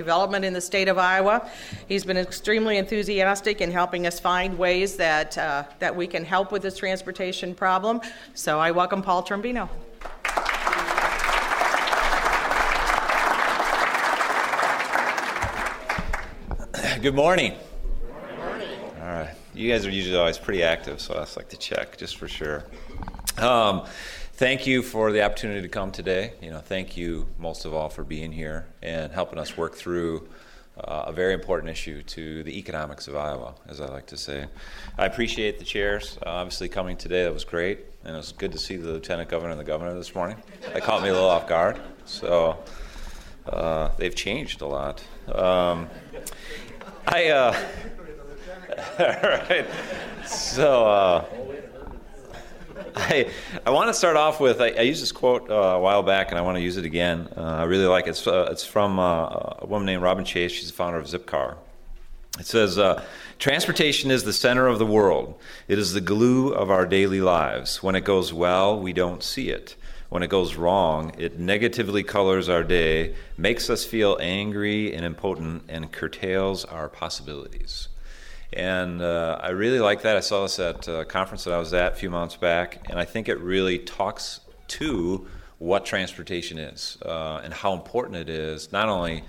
Development in the state of Iowa. He's been extremely enthusiastic in helping us find ways that we can help with this transportation problem. So I welcome Paul Trombino. Good morning. Good morning. All right. You guys are usually always pretty active, so I just like to check just for sure. Thank you for the opportunity to come today. Thank you most of all for being here and helping us work through a very important issue to the economics of Iowa, as I like to say. I appreciate the chairs obviously coming today. That was great, and it was good to see the Lieutenant Governor and the Governor this morning. That caught me a little off guard, so they've changed a lot. All right. So I want to start off with, I used this quote a while back, and I want to use it again. I really like it. It's from a woman named Robin Chase. She's the founder of Zipcar. It says, transportation is the center of the world. It is the glue of our daily lives. When it goes well, we don't see it. When it goes wrong, it negatively colors our day, makes us feel angry and impotent, and curtails our possibilities. And I really like that. I saw this at a conference that I was at a few months back, and I think it really talks to what transportation is and how important it is, not only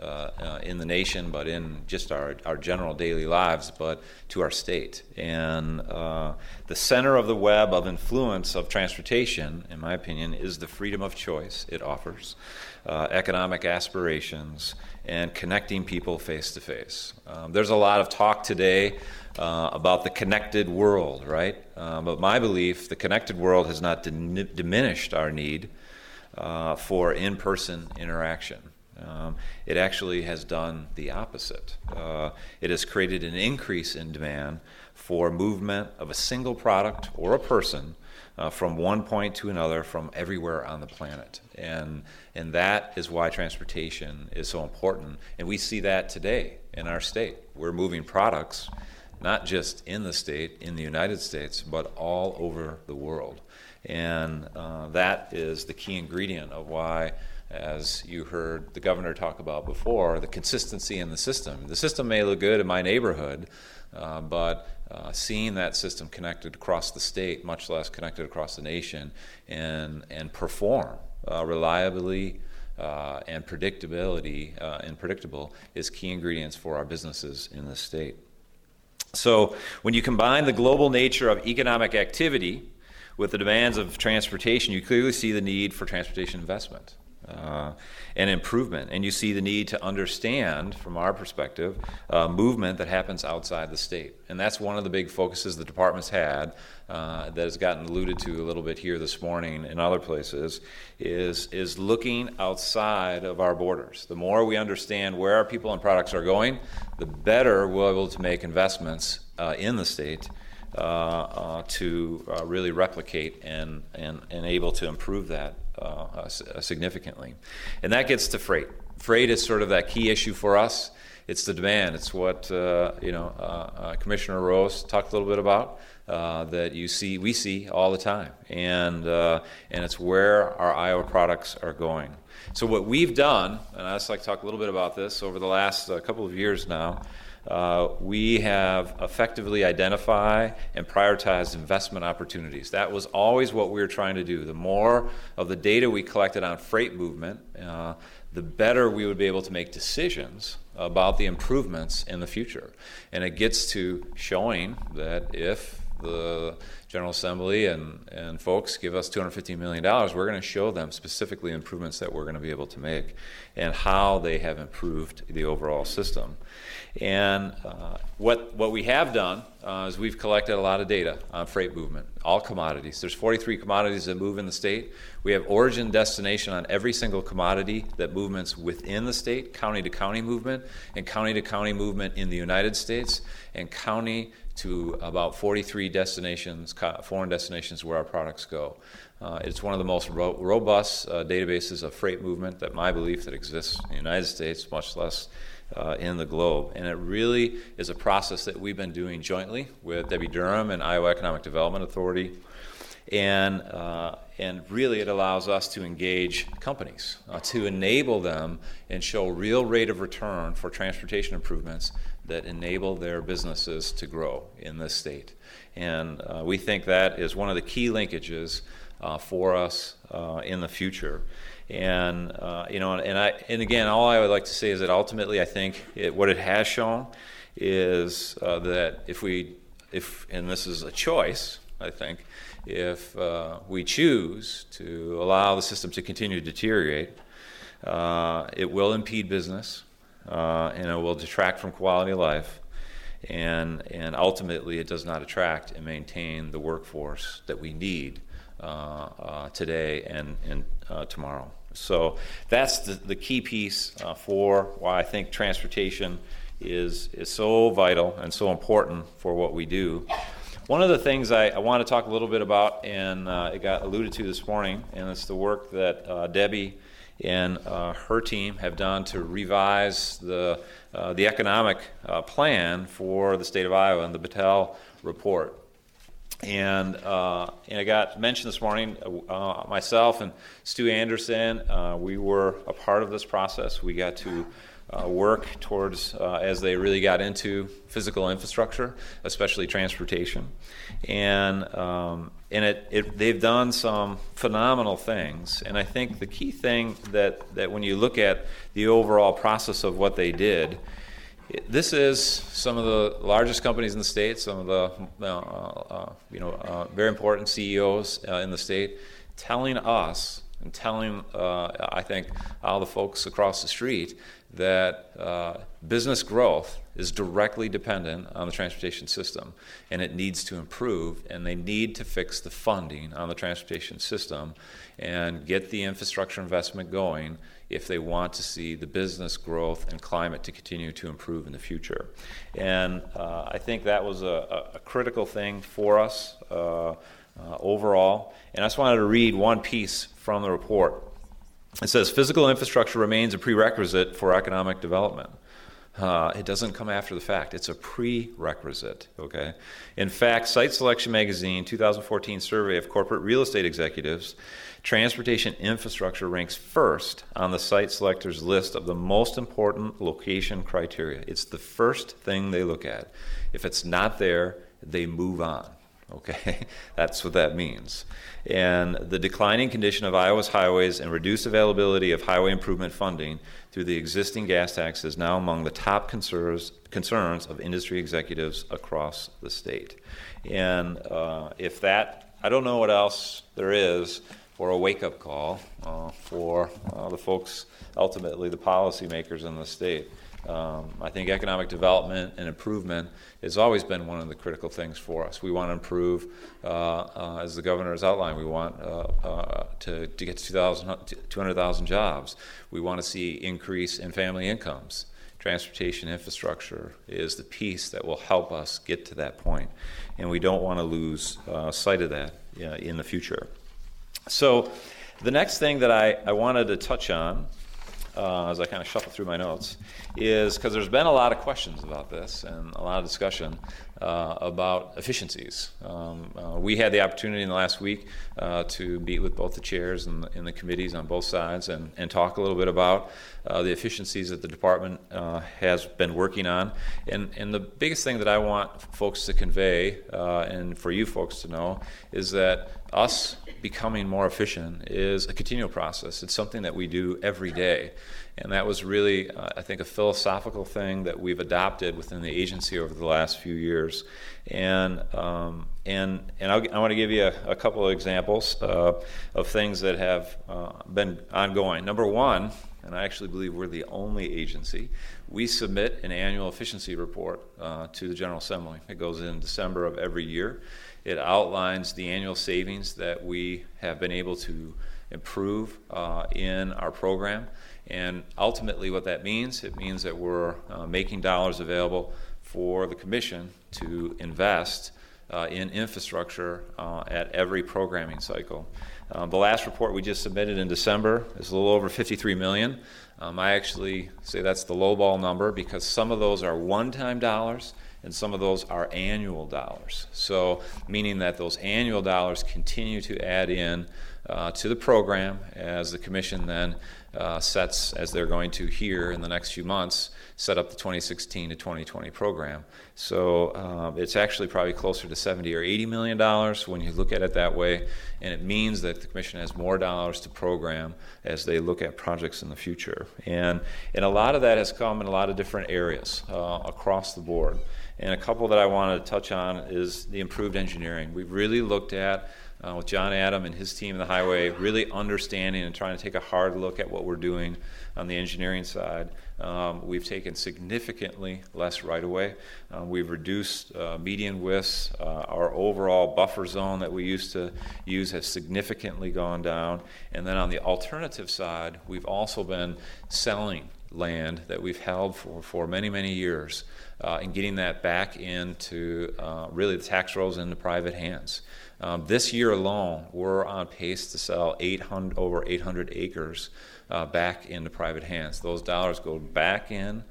in the nation, but in just our general daily lives, but to our state. And the center of the web of influence of transportation, in my opinion, is the freedom of choice it offers, economic aspirations, and connecting people face to face. There's a lot of talk today about the connected world, right? But my belief, the connected world has not diminished our need for in-person interaction. It actually has done the opposite. It has created an increase in demand for movement of a single product or a person from one point to another from everywhere on the planet. And that is why transportation is so important. And we see that today in our state. We're moving products, not just in the state, in the United States, but all over the world. And that is the key ingredient of why, as you heard the governor talk about before, the consistency in the system. The system may look good in my neighborhood, but seeing that system connected across the state, much less connected across the nation, and perform reliably and predictability and predictable is key ingredients for our businesses in the state. So when you combine the global nature of economic activity with the demands of transportation, you clearly see the need for transportation investment and improvement. And you see the need to understand, from our perspective, movement that happens outside the state. And that's one of the big focuses the department's had that has gotten alluded to a little bit here this morning and other places, is looking outside of our borders. The more we understand where our people and products are going, the better we're able to make investments in the state to really replicate and able to improve that significantly. And that gets to freight. Freight is sort of that key issue for us. It's the demand. It's what Commissioner Rose talked a little bit about that we see all the time, and it's where our Iowa products are going. So what we've done, and I just like to talk a little bit about this over the last couple of years now. We have effectively identified and prioritized investment opportunities. That was always what we were trying to do. The more of the data we collected on freight movement, the better we would be able to make decisions about the improvements in the future. And it gets to showing that if the General Assembly and folks give us $250 million, we're going to show them specifically improvements that we're going to be able to make and how they have improved the overall system. And what we have done is we've collected a lot of data on freight movement, all commodities. There's 43 commodities that move in the state. We have origin destination on every single commodity that movements within the state, county to county movement, and county to county movement in the United States, and county to about 43 destinations, foreign destinations where our products go. It's one of the most robust databases of freight movement that my belief that exists in the United States, much less in the globe. And it really is a process that we've been doing jointly with Debbie Durham and Iowa Economic Development Authority. And really it allows us to engage companies, to enable them and show real rate of return for transportation improvements that enable their businesses to grow in this state. And we think that is one of the key linkages for us in the future. And and again, all I would like to say is that ultimately, I think what it has shown is that if and this is a choice, I think, if we choose to allow the system to continue to deteriorate, it will impede business, and it will detract from quality of life, and ultimately, it does not attract and maintain the workforce that we need today and tomorrow. So that's the key piece for why I think transportation is so vital and so important for what we do. One of the things I want to talk a little bit about, and it got alluded to this morning, and it's the work that Debbie and her team have done to revise the economic plan for the state of Iowa and the Battelle report. And I got mentioned this morning, myself and Stu Anderson, we were a part of this process. We got to work towards, as they really got into physical infrastructure, especially transportation. And they've done some phenomenal things. And I think the key thing that when you look at the overall process of what they did, this is some of the largest companies in the state, some of the very important CEOs in the state, telling us and telling, I think, all the folks across the street that business growth is directly dependent on the transportation system, and it needs to improve, and they need to fix the funding on the transportation system and get the infrastructure investment going if they want to see the business growth and climate to continue to improve in the future. And I think that was a critical thing for us overall. And I just wanted to read one piece from the report. It says, physical infrastructure remains a prerequisite for economic development. It doesn't come after the fact. It's a prerequisite, okay? In fact, Site Selection Magazine 2014 survey of corporate real estate executives, transportation infrastructure ranks first on the site selectors list of the most important location criteria. It's the first thing they look at. If it's not there, they move on. Okay, that's what that means. And the declining condition of Iowa's highways and reduced availability of highway improvement funding through the existing gas tax is now among the top concerns of industry executives across the state. And if that, I don't know what else there is for a wake-up call for the folks, ultimately the policymakers in the state. I think economic development and improvement has always been one of the critical things for us. We want to improve, as the governor has outlined, we want to get to 200,000 jobs. We want to see increase in family incomes. Transportation infrastructure is the piece that will help us get to that point, and we don't want to lose sight of that in the future. So the next thing that I wanted to touch on, as I kind of shuffle through my notes, is because there's been a lot of questions about this and a lot of discussion about efficiencies. We had the opportunity in the last week to meet with both the chairs and the committees on both sides and talk a little bit about the efficiencies that the department has been working on. And the biggest thing that I want folks to convey and for you folks to know is that us becoming more efficient is a continual process. It's something that we do every day. And that was really, I think, a philosophical thing that we've adopted within the agency over the last few years. And I want to give you a couple of examples of things that have been ongoing. Number one, and I actually believe we're the only agency, we submit an annual efficiency report to the General Assembly. It goes in December of every year. It outlines the annual savings that we have been able to improve in our program. And ultimately what that means, it means that we're making dollars available for the commission to invest in infrastructure at every programming cycle. The last report we just submitted in December is a little over $53 million. I actually say that's the lowball number because some of those are one-time dollars and some of those are annual dollars. So meaning that those annual dollars continue to add in to the program as the commission then sets, as they're going to here in the next few months, set up the 2016 to 2020 program. So it's actually probably closer to $70 or $80 million when you look at it that way, and it means that the commission has more dollars to program as they look at projects in the future. And a lot of that has come in a lot of different areas across the board. And a couple that I wanted to touch on is the improved engineering. We've really looked at with John Adam and his team in the highway, really understanding and trying to take a hard look at what we're doing on the engineering side. We've taken significantly less right-of-way. We've reduced median widths. Our overall buffer zone that we used to use has significantly gone down. And then on the alternative side, we've also been selling land that we've held for many, many years and getting that back into really the tax rolls into private hands. This year alone, we're on pace to sell over 800 acres back into private hands. Those dollars go back in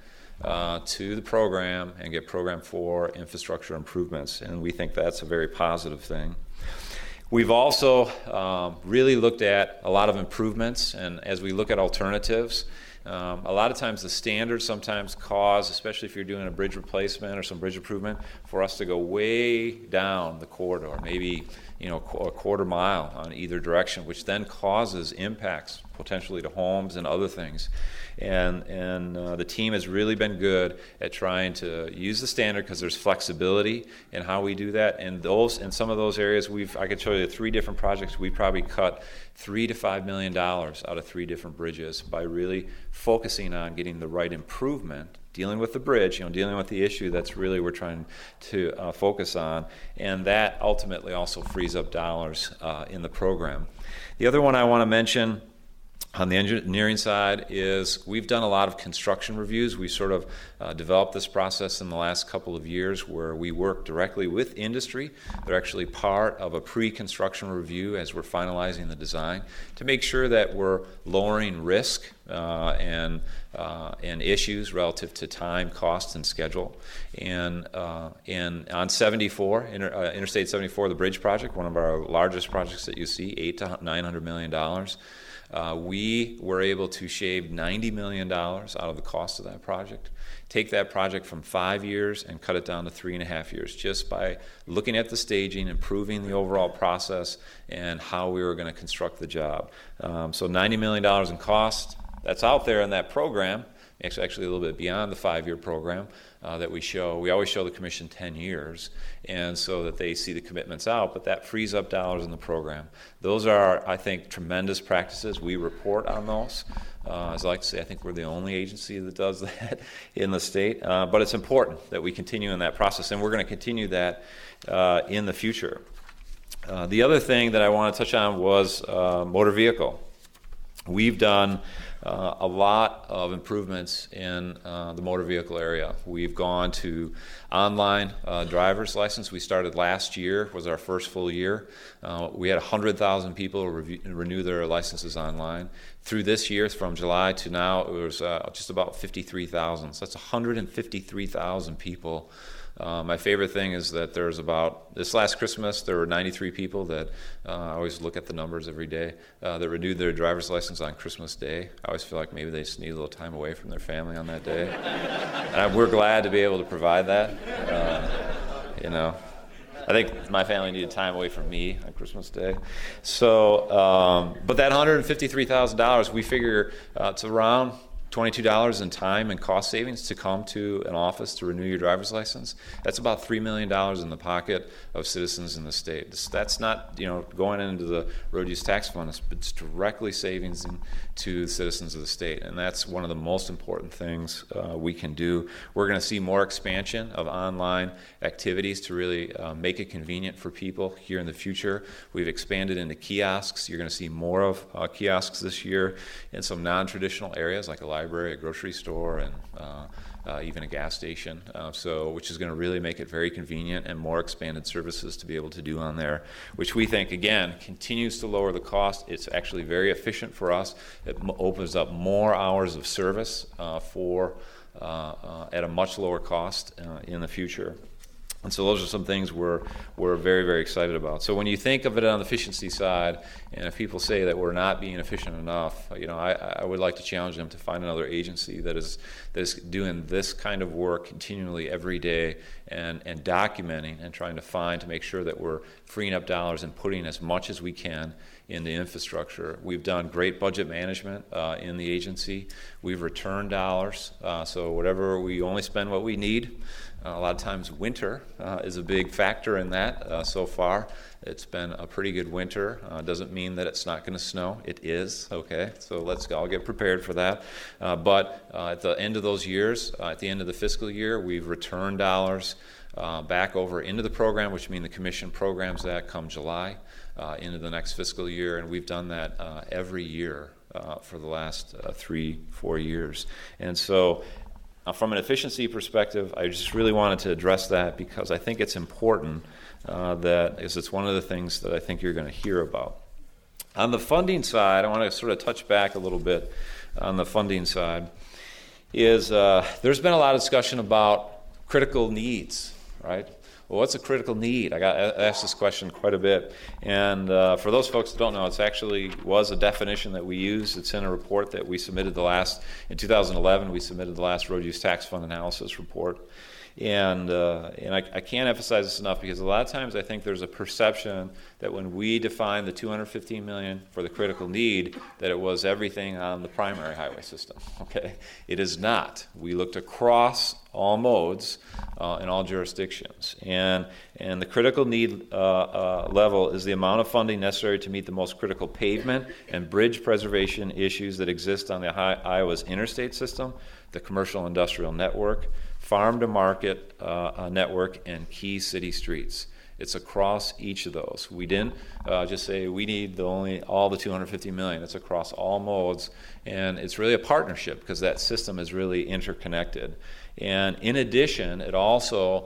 to the program and get programmed for infrastructure improvements, and we think that's a very positive thing. We've also really looked at a lot of improvements, and as we look at alternatives, a lot of times the standards sometimes cause, especially if you're doing a bridge replacement or some bridge improvement, for us to go way down the corridor, maybe a quarter mile on either direction, which then causes impacts potentially to homes and other things. And the team has really been good at trying to use the standard because there's flexibility in how we do that. And in some of those areas, I could show you 3 different projects. We probably cut $3 to $5 million out of 3 different bridges by really focusing on getting the right improvement, dealing with the bridge, dealing with the issue that's really we're trying to focus on, and that ultimately also frees up dollars in the program. The other one I want to mention on the engineering side is we've done a lot of construction reviews. We sort of developed this process in the last couple of years where we work directly with industry. They're actually part of a pre-construction review as we're finalizing the design to make sure that we're lowering risk and issues relative to time, cost, and schedule. And on 74, Interstate 74, the bridge project, one of our largest projects that you see, $800 to $900 million, we were able to shave $90 million out of the cost of that project, take that project from 5 years and cut it down to 3.5 years, just by looking at the staging, improving the overall process, and how we were going to construct the job. So $90 million in cost, that's out there in that program. It's actually a little bit beyond the 5-year program that we show. We always show the commission 10 years, and so that they see the commitments out, but that frees up dollars in the program. Those are, I think, tremendous practices. We report on those. As I like to say, I think we're the only agency that does that in the state, but it's important that we continue in that process, and we're going to continue that in the future. The other thing that I want to touch on was motor vehicle. We've done a lot of improvements in the motor vehicle area. We've gone to online driver's license. We started last year, was our first full year. We had 100,000 people renew their licenses online. Through this year, from July to now, it was just about 53,000. So that's 153,000 people. My favorite thing is that there's this last Christmas, there were 93 people that, I always look at the numbers every day, that renewed their driver's license on Christmas Day. I always feel like maybe they just need a little time away from their family on that day. And we're glad to be able to provide that. I think my family needed time away from me on Christmas Day. So, but that $153,000, we figure it's around $22 in time and cost savings to come to an office to renew your driver's license. That's about $3 million in the pocket of citizens in the state. That's not going into the road use tax fund. It's directly savings to citizens of the state, and that's one of the most important things we can do. We're going to see more expansion of online activities to really make it convenient for people here in the future. We've expanded into kiosks. You're going to see more of kiosks this year in some non-traditional areas like a library, a grocery store, and even a gas station, which is going to really make it very convenient and more expanded services to be able to do on there, which we think, again, continues to lower the cost. It's actually very efficient for us. It opens up more hours of service for at a much lower cost in the future. And so those are some things we're very, very excited about. So when you think of it on the efficiency side, and if people say that we're not being efficient enough, I would like to challenge them to find another agency that is doing this kind of work continually every day and documenting and trying to make sure that we're freeing up dollars and putting as much as we can into infrastructure. We've done great budget management in the agency. We've returned dollars, so whatever we only spend what we need. A lot of times winter is a big factor in that. So far, it's been a pretty good winter. Doesn't mean that it's not going to snow. It is, okay? So let's all get prepared for that. But at the end of those years, at the end of the fiscal year, we've returned dollars back over into the program, which means the commission programs that come July into the next fiscal year. And we've done that every year for the last 3-4 years. And so from an efficiency perspective, I just really wanted to address that because I think it's important it's one of the things that I think you're going to hear about. On the funding side, I want to sort of touch back a little bit on the funding side, there's been a lot of discussion about critical needs, right? Well, what's a critical need? I got asked this question quite a bit. And for those folks that don't know, was a definition that we used. It's in a report that we submitted in 2011, we submitted the last road use tax fund analysis report. And I can't emphasize this enough because a lot of times I think there's a perception that when we define the $215 million for the critical need, that it was everything on the primary highway system. Okay, it is not. We looked across all modes in all jurisdictions, and the critical need level is the amount of funding necessary to meet the most critical pavement and bridge preservation issues that exist on Iowa's interstate system, the commercial industrial network, farm-to-market network, and key city streets. It's across each of those. We didn't just say we need all the $250 million. It's across all modes, and it's really a partnership because that system is really interconnected. And in addition, it also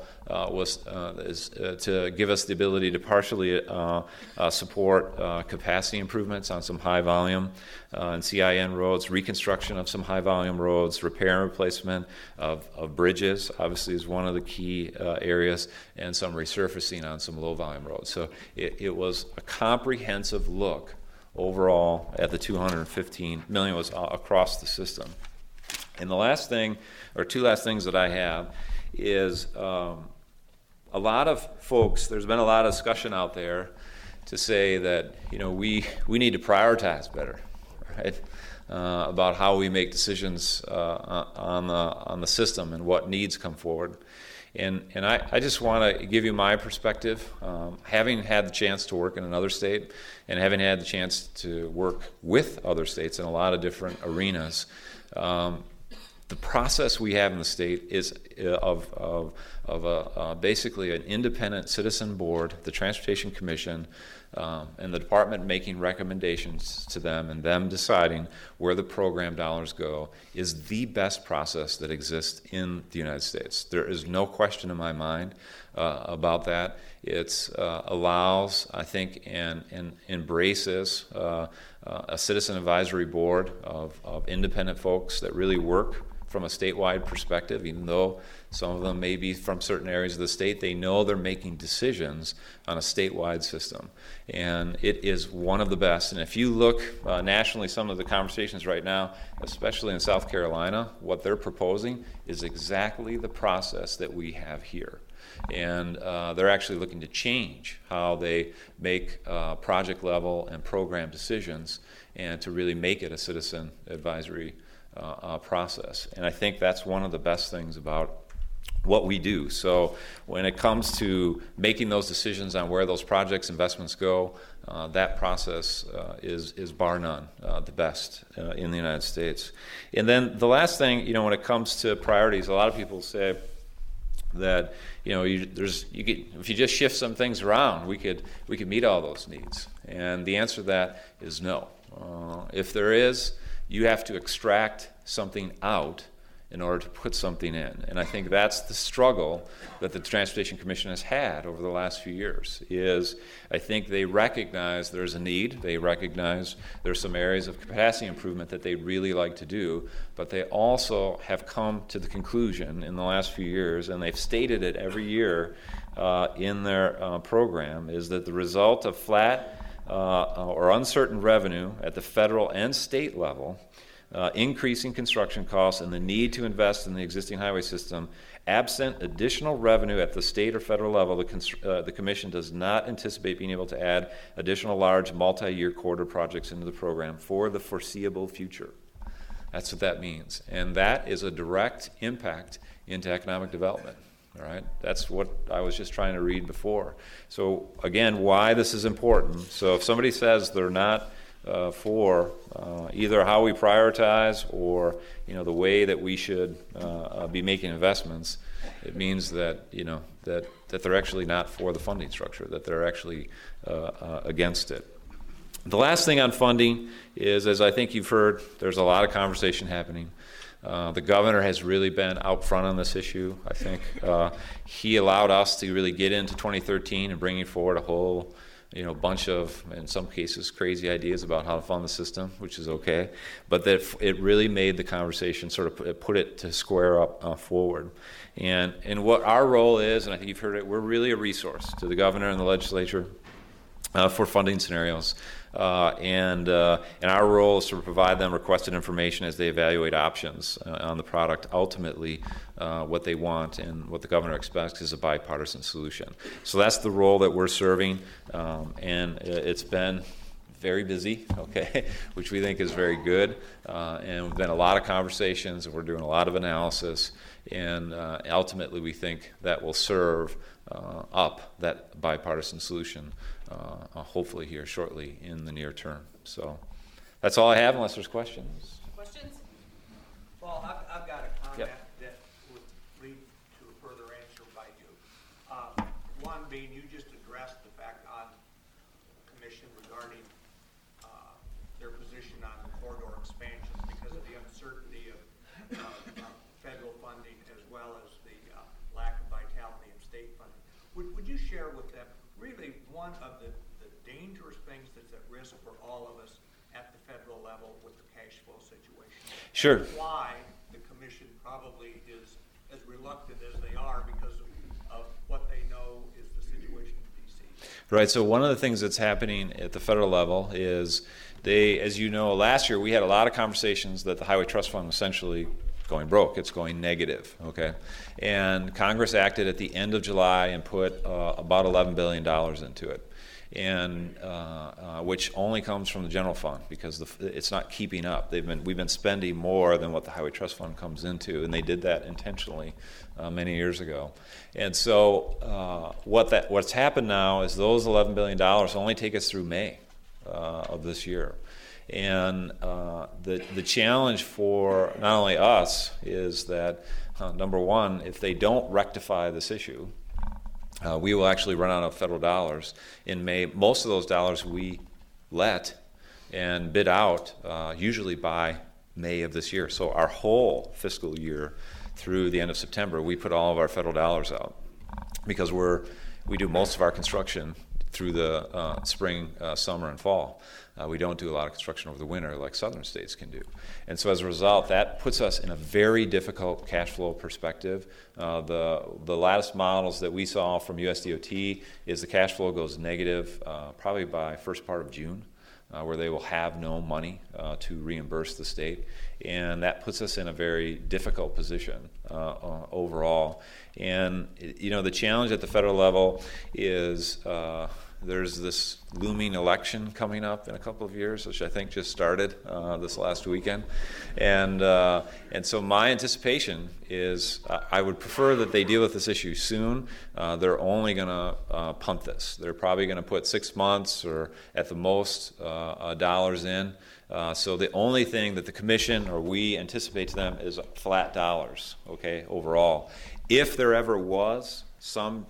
is to give us the ability to partially support capacity improvements on some high volume and CIN roads, reconstruction of some high volume roads, repair and replacement of bridges, obviously is one of the key areas, and some resurfacing on some low volume roads. So it was a comprehensive look overall at the $215 million was across the system. And the last thing, or two last things that I have, is a lot of folks, there's been a lot of discussion out there to say that, we need to prioritize better, right? About how we make decisions on the system and what needs come forward. And I just want to give you my perspective, having had the chance to work in another state and having had the chance to work with other states in a lot of different arenas. The process we have in the state is of basically an independent citizen board, the Transportation Commission, and the department making recommendations to them and them deciding where the program dollars go is the best process that exists in the United States. There is no question in my mind about that. It allows, I think, and embraces a citizen advisory board of independent folks that really work from a statewide perspective. Even though some of them may be from certain areas of the state, they know they're making decisions on a statewide system. And it is one of the best. And if you look nationally, some of the conversations right now, especially in South Carolina, what they're proposing is exactly the process that we have here. And they're actually looking to change how they make project level and program decisions and to really make it a citizen advisory process. And I think that's one of the best things about what we do. So when it comes to making those decisions on where those projects, investments go, that process is bar none the best in the United States. And then the last thing, when it comes to priorities, a lot of people say that if you just shift some things around, we could meet all those needs. And the answer to that is no. If there is, you have to extract something out in order to put something in. And I think that's the struggle that the Transportation Commission has had over the last few years, is I think they recognize there's a need, they recognize there's some areas of capacity improvement that they'd really like to do, but they also have come to the conclusion in the last few years, and they've stated it every year in their program, is that the result of flat or uncertain revenue at the federal and state level, increasing construction costs, and the need to invest in the existing highway system, absent additional revenue at the state or federal level, the Commission does not anticipate being able to add additional large multi-year corridor projects into the program for the foreseeable future. That's what that means. And that is a direct impact into economic development. All right, that's what I was just trying to read before. So again, why this is important. So if somebody says they're not for either how we prioritize or the way that we should be making investments, it means that that they're actually not for the funding structure, that they're actually against it. The last thing on funding is, as I think you've heard, there's a lot of conversation happening. The governor has really been out front on this issue. I think he allowed us to really get into 2013 and bringing forward a whole bunch of, in some cases, crazy ideas about how to fund the system, which is okay. But that it really made the conversation sort of put it to square up forward. And what our role is, and I think you've heard it, we're really a resource to the governor and the legislature for funding scenarios. And our role is to provide them requested information as they evaluate options on the product. Ultimately, what they want and what the governor expects is a bipartisan solution. So that's the role that we're serving, and it's been very busy, okay, which we think is very good. And we've been a lot of conversations, and we're doing a lot of analysis, and ultimately we think that will serve up that bipartisan solution, hopefully here shortly in the near term. So that's all I have, unless there's questions. Questions? Well, I've got a comment Yep. that would lead to a further answer by you. One being, you just addressed the fact on the commission regarding their position on the corridor expansions because of the uncertainty of federal funding as well as the lack of vitality of state funding. Would you share with them really one of the dangerous things that's at risk for all of us at the federal level with the cash flow situation? Sure. Why the commission probably is as reluctant as they are because of what they know is the situation in D.C. Right, so one of the things that's happening at the federal level is as you know, last year we had a lot of conversations that the Highway Trust Fund essentially going broke. It's going negative, okay? And Congress acted at the end of July and put about $11 billion into it, and which only comes from the general fund because it's not keeping up. We've been spending more than what the Highway Trust Fund comes into, and they did that intentionally many years ago. And so what's happened now is those $11 billion only take us through May of this year. And the challenge for not only us is that, number one, if they don't rectify this issue, we will actually run out of federal dollars in May. Most of those dollars we let and bid out usually by May of this year. So our whole fiscal year through the end of September, we put all of our federal dollars out because we do most of our construction through the spring, summer, and fall. We don't do a lot of construction over the winter like southern states can do. And so as a result, that puts us in a very difficult cash flow perspective. The latest models that we saw from USDOT is the cash flow goes negative probably by first part of June, where they will have no money to reimburse the state. And that puts us in a very difficult position overall. And the challenge at the federal level is there's this looming election coming up in a couple of years, which I think just started this last weekend. And so my anticipation is I would prefer that they deal with this issue soon. They're only going to punt this. They're probably going to put 6 months or at the most dollars in. So the only thing that the commission or we anticipate to them is flat dollars, okay, overall. If there ever was some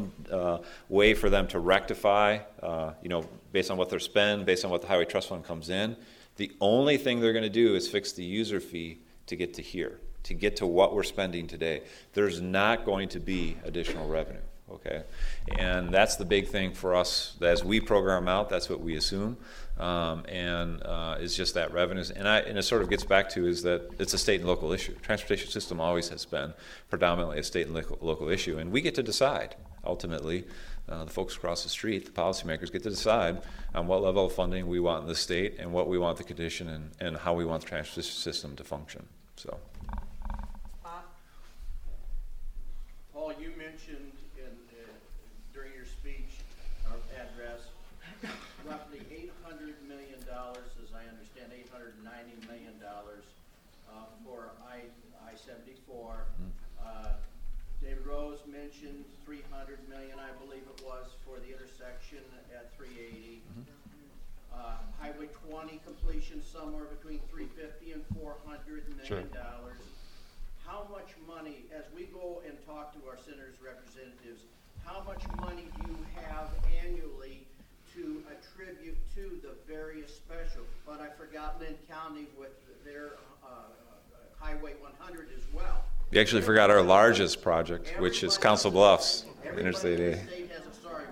way for them to rectify, based on what they're spend, based on what the Highway Trust Fund comes in, the only thing they're going to do is fix the user fee to get to here. to get to what we're spending today, there's not going to be additional revenue. Okay, and that's the big thing for us as we program out. That's what we assume, and it's just that revenues. And it sort of gets back to is that it's a state and local issue. Transportation system always has been predominantly a state and local issue, and we get to decide ultimately. The folks across the street, the policymakers, get to decide on what level of funding we want in the state and what we want the condition and how we want the transportation system to function. So, Paul, you mentioned during your speech or address roughly $800 million, as I understand, $890 million for I-74. David Rose mentioned $300 million, I believe it was, for the intersection at 380. Highway 20 completion somewhere between $350 and $400 million. Sure. How much money, as we go and talk to our senators' representatives, how much money do you have annually to attribute to the various special? But I forgot Lynn County with their Highway 100 as well. You actually forgot our largest project, which is Council Bluffs, Interstate A. State has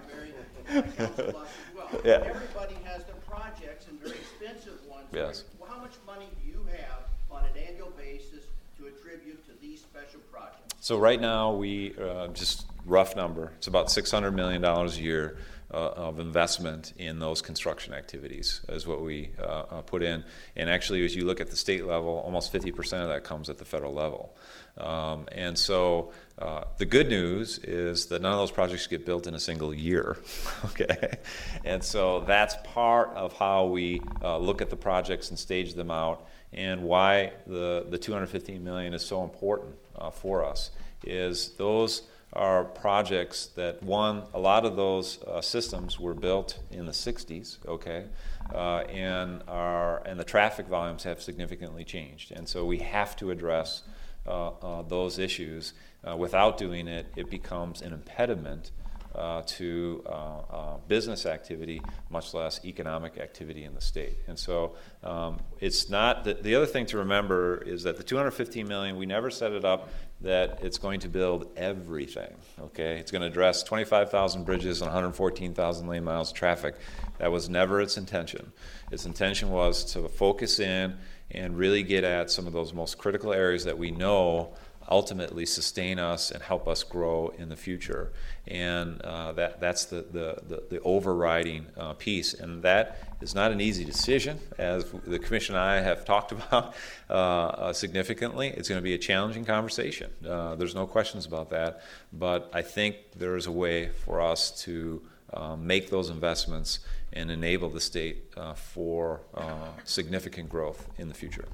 Council Bluffs as well. Yeah. Everybody has their projects and very expensive ones. Yes. Well, how much money do you have on an annual basis to attribute to these special projects? So right now, we just rough number, it's about $600 million a year of investment in those construction activities is what we put in. And actually, as you look at the state level, almost 50% of that comes at the federal level. And so the good news is that none of those projects get built in a single year, okay? And so that's part of how we look at the projects and stage them out, and why the $215 million is so important for us is those are projects that, one, a lot of those systems were built in the 60s, okay, and the traffic volumes have significantly changed, and so we have to address those issues. Without doing it, it becomes an impediment to business activity, much less economic activity in the state. And so it's not, the other thing to remember is that the $215 million, we never set it up that it's going to build everything, okay? It's going to address 25,000 bridges and 114,000 lane miles of traffic. That was never its intention. Its intention was to focus in and really get at some of those most critical areas that we know ultimately sustain us and help us grow in the future. And that's the overriding piece. And that is not an easy decision, as the Commission and I have talked about significantly. It's going to be a challenging conversation. There's no questions about that. But I think there is a way for us to make those investments and enable the state for significant growth in the future.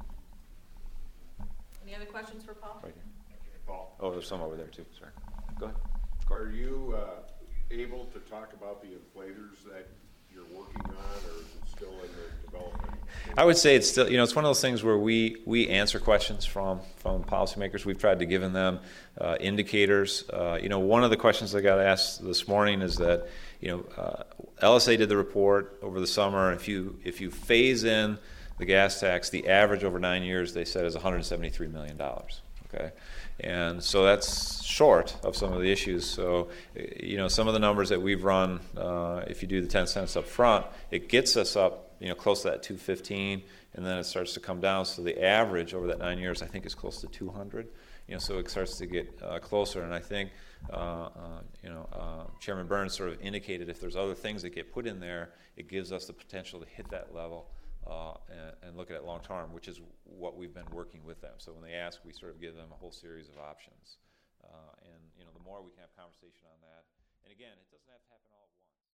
Any other questions for Paul? Right here. Paul, Oh, there's some over there too. Sorry. Go ahead. are you able to talk about the inflators that you're working on, or is it still in the development? I would say it's still, it's one of those things where we answer questions from policymakers. We've tried to give them indicators. One of the questions I got asked this morning is that, LSA did the report over the summer. If you phase in the gas tax, the average over 9 years, they said, is $173 million. Okay, and so that's short of some of the issues. So, some of the numbers that we've run, if you do the 10 cents up front, it gets us up, close to that 215, and then it starts to come down. So the average over that 9 years, I think, is close to 200. So it starts to get closer. And I think, Chairman Burns sort of indicated if there's other things that get put in there, it gives us the potential to hit that level. And look at it long term, which is what we've been working with them. So when they ask, we sort of give them a whole series of options. And the more we can have conversation on that, and again, it doesn't have to happen all at once.